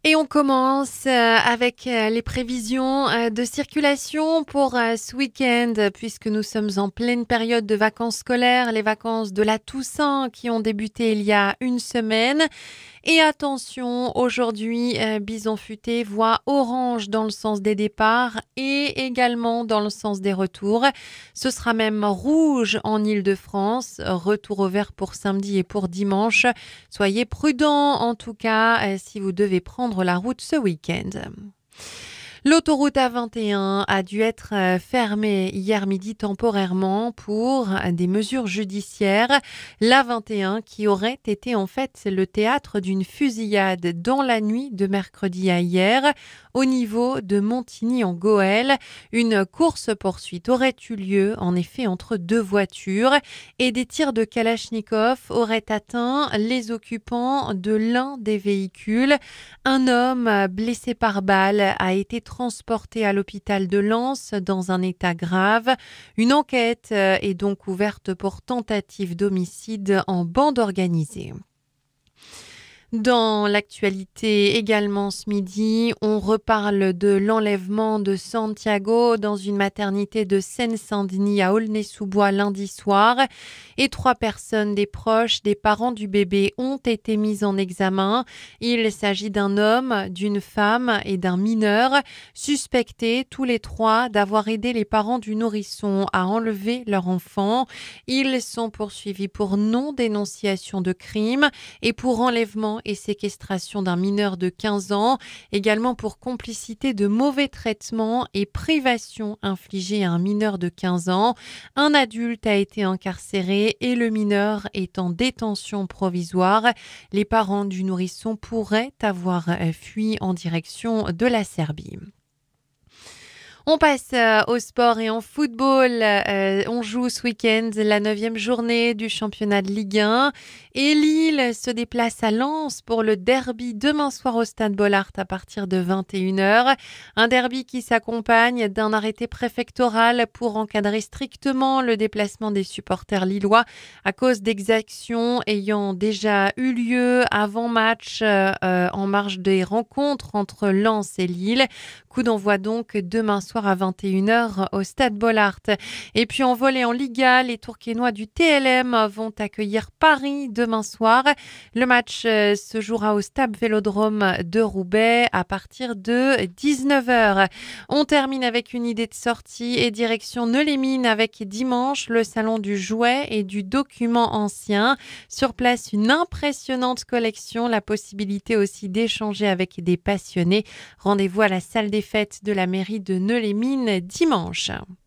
Et on commence avec les prévisions de circulation pour ce week-end, puisque nous sommes en pleine période de vacances scolaires, les vacances de la Toussaint qui ont débuté il y a une semaine. Et attention, aujourd'hui, Bison Futé voit orange dans le sens des départs et également dans le sens des retours. Ce sera même rouge en Île-de-France. Retour au vert pour samedi et pour dimanche. Soyez prudents en tout cas si vous devez prendre la route ce week-end. L'autoroute A21 a dû être fermée hier midi temporairement pour des mesures judiciaires. L'A21 qui aurait été en fait le théâtre d'une fusillade dans la nuit de mercredi à hier au niveau de Montigny en Goële. Une course-poursuite aurait eu lieu en effet entre deux voitures et des tirs de Kalachnikov auraient atteint les occupants de l'un des véhicules. Un homme blessé par balle a été transporté à l'hôpital de Lens dans un état grave. Une enquête est donc ouverte pour tentative d'homicide en bande organisée. Dans l'actualité également ce midi, on reparle de l'enlèvement de Santiago dans une maternité de Seine-Saint-Denis à Aulnay-sous-Bois lundi soir. Et 3 personnes, des proches, des parents du bébé, ont été mises en examen. Il s'agit d'un homme, d'une femme et d'un mineur, suspectés tous les 3 d'avoir aidé les parents du nourrisson à enlever leur enfant. Ils sont poursuivis pour non-dénonciation de crime et pour enlèvement et séquestration d'un mineur de 15 ans, également pour complicité de mauvais traitements et privation infligée à un mineur de 15 ans. Un adulte a été incarcéré et le mineur est en détention provisoire. Les parents du nourrisson pourraient avoir fui en direction de la Serbie. On passe au sport et en football. On joue ce week-end la 9e journée du championnat de Ligue 1. Et Lille se déplace à Lens pour le derby demain soir au Stade Bollaert à partir de 21h. Un derby qui s'accompagne d'un arrêté préfectoral pour encadrer strictement le déplacement des supporters lillois à cause d'exactions ayant déjà eu lieu avant match en marge des rencontres entre Lens et Lille. Coup d'envoi donc demain soir à 21h au Stade Bollaert. Et puis en volley en Liga, les Tourquenois du TLM vont accueillir Paris demain soir. Le match se jouera au Stade Vélodrome de Roubaix à partir de 19h. On termine avec une idée de sortie et direction Neulémine avec dimanche le salon du jouet et du document ancien. Sur place, une impressionnante collection, la possibilité aussi d'échanger avec des passionnés. Rendez-vous à la salle des fêtes de la mairie de Neulémine dimanche.